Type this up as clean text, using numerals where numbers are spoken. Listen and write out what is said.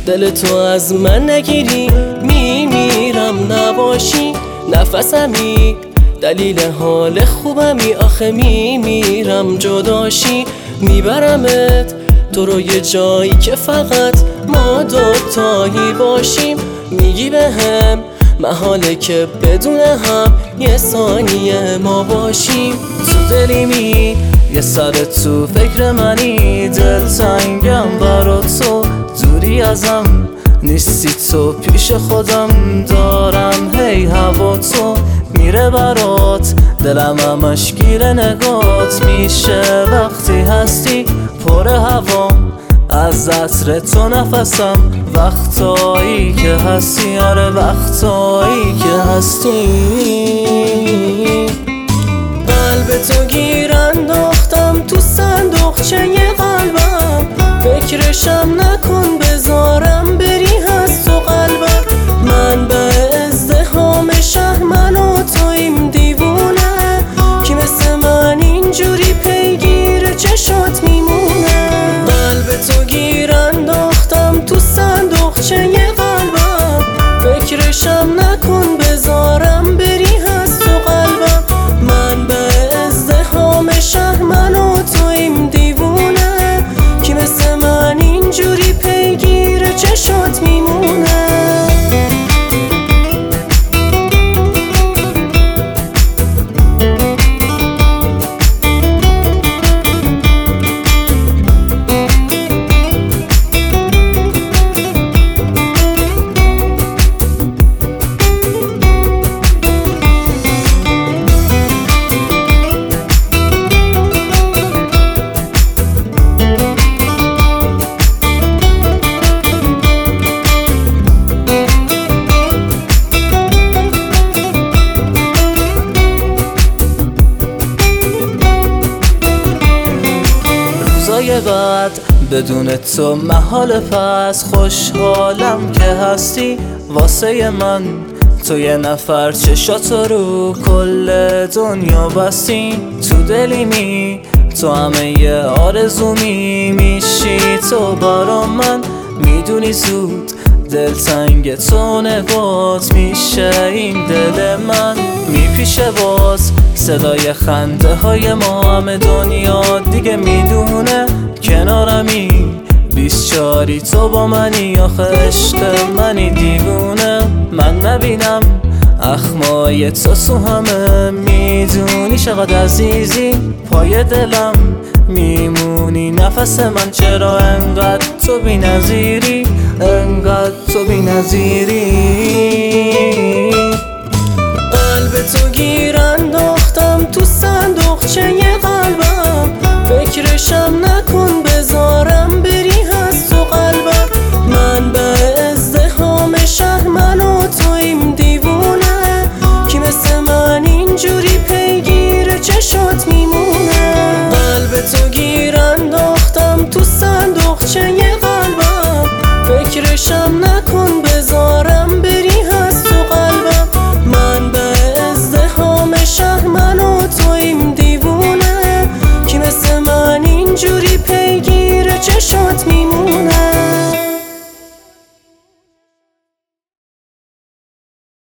دل تو از من نگیری میمیرم نباشی. نفسمی دلیل حال خوبمی، آخه میمیرم جداشی. میبرمت تو رو یه جایی که فقط ما دوتایی باشیم. میگی بهم محاله که بدون هم یه ثانیه ما باشیم. تو دلیمی یه سر تو فکر منی، دلتنگم برا تو، دوری ازم نیستی تو، پیش خودم دارم هی هوا تو. میره برات دلم همش گیر نگات میشه وقتی هستی پر هوام از عطر تو نفسم. وقتایی که هستی، آره وقتایی که هستی. قلب تو گیر انداختم تو صندوقچه قلبم، فکرشم نکن بذارم بری هست تو قلبم. من به ازدحام شهر من و تویم دیوونه، کی مثل من اینجوری پیگیر چشات میمونه. قلب تو گیر انداختم تو صندوقچه قلبم، فکرشم نکن بذارم بری هست تو قلبم. من به ازدحام شهر من و تویم دیوونه، کی مثل من اینجوری پیگیر چشات میمونه. بعد بدون تو محال، پس خوشحالم که هستی واسه من. تو یه نفر چشاتو رو کل دنیا بستی. تو دلیمی تو همه یه آرزومی میشی تو برا من. میدونی زود دلتنگ تو نگات میشه این دل من. میپیشه باز صدای خنده های ما، همه دنیا دیگه میدونه کنارمی. 24 تو با منی، آخه عشق منی دیوونه. من نبینم اخمای تو همه، میدونی چقدر عزیزی پای دلم میمونی. نفس من چرا انقدر تو بی نظیری، انقدر تو بی نظیری. قلب تو گیر انداختم تو صندوقچه قلبم، فکرشم